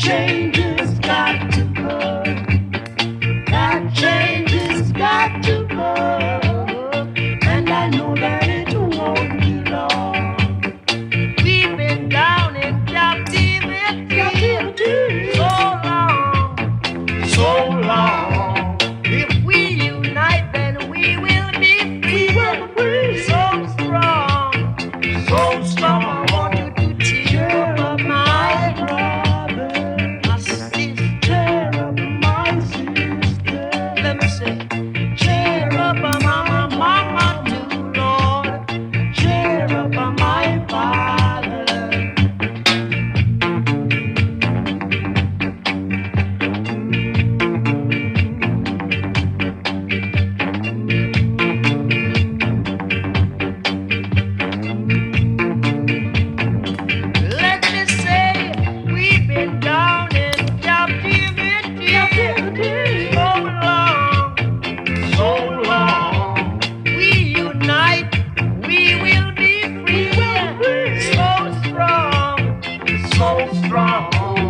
change has got to go. That change has got to go. And I know that it won't be long. We've been down in captivity so long, so long. If we unite, then we will be free. So strong, so strong. I want you to cheer up my brother, my sister, my sister. Let me say, cheer up my mama too, Lord. Cheer up my father. Let me say, we've been down in captivity so long, so long. We unite, we will be free. So strong, so strong.